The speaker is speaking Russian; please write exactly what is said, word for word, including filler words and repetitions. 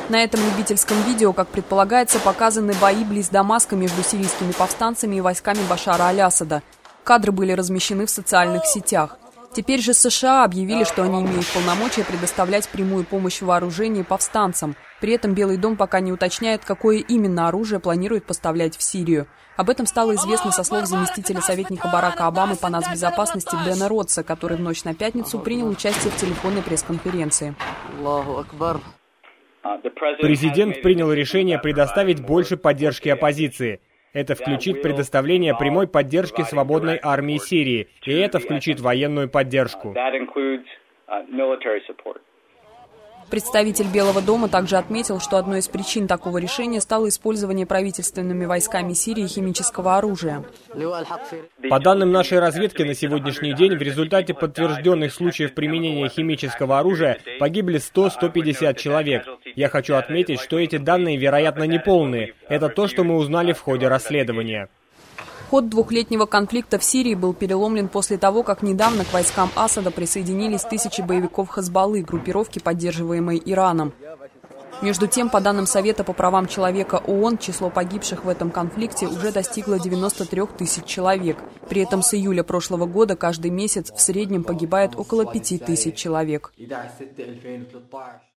На этом любительском видео, как предполагается, показаны бои близ Дамаска между сирийскими повстанцами и войсками Башара аль-Асада. Кадры были размещены в социальных сетях. Теперь же США объявили, что они имеют полномочия предоставлять прямую помощь в вооружении повстанцам. При этом Белый дом пока не уточняет, какое именно оружие планирует поставлять в Сирию. Об этом стало известно со слов заместителя советника Барака Обамы по нацбезопасности Дэна Ротса, который в ночь на пятницу принял участие в телефонной пресс-конференции. Президент принял решение предоставить больше поддержки оппозиции. Это включит предоставление прямой поддержки свободной армии Сирии, и это включит военную поддержку. Представитель Белого дома также отметил, что одной из причин такого решения стало использование правительственными войсками Сирии химического оружия. По данным нашей разведки, на сегодняшний день в результате подтвержденных случаев применения химического оружия погибли сто — сто пятьдесят человек. Я хочу отметить, что эти данные, вероятно, неполные. Это то, что мы узнали в ходе расследования. Ход двухлетнего конфликта в Сирии был переломлен после того, как недавно к войскам Асада присоединились тысячи боевиков Хезболлы, группировки, поддерживаемой Ираном. Между тем, по данным Совета по правам человека ООН, число погибших в этом конфликте уже достигло девяноста трёх тысяч человек. При этом с июля прошлого года каждый месяц в среднем погибает около пяти тысяч человек.